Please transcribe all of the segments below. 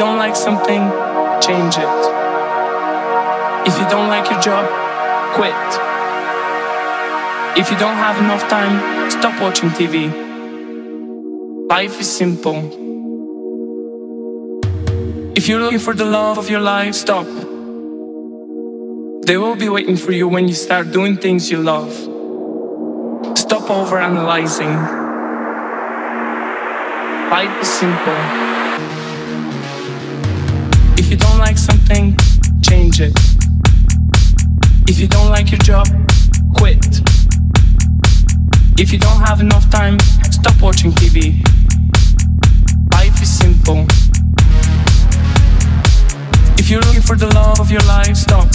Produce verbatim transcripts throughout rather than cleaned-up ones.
don't like something, change it. If you don't like your job, quit. If you don't have enough time, stop watching T V. Life is simple. If you're looking for the love of your life, stop. They will be waiting for you when you start doing things you love. Stop overanalyzing. Life is simple. If you don't like something, change it. If you don't like your job, quit. If you don't have enough time, stop watching T V. Life is simple. If you're looking for the love of your life, stop.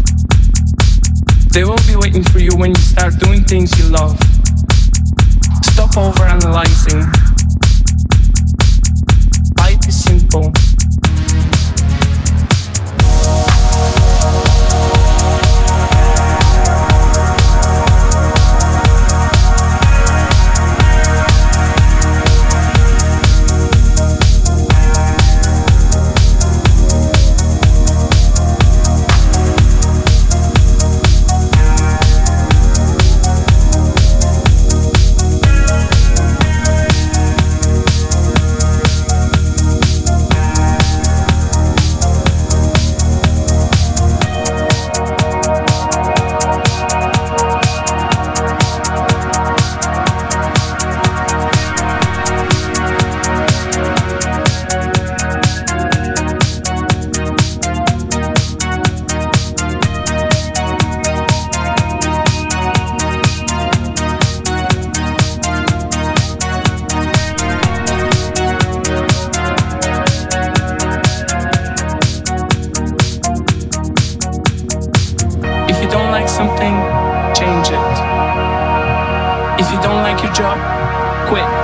They will be waiting for you when you start doing things you love. Stop overanalyzing. Life is simple. If you don't like something, change it. If you don't like your job, quit.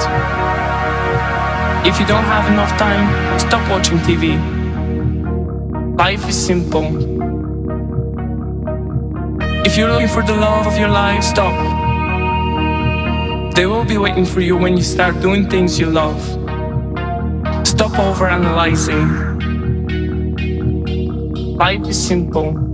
If you don't have enough time, stop watching T V. Life is simple. If you're looking for the love of your life, stop. They will be waiting for you when you start doing things you love. Stop overanalyzing. Life is simple.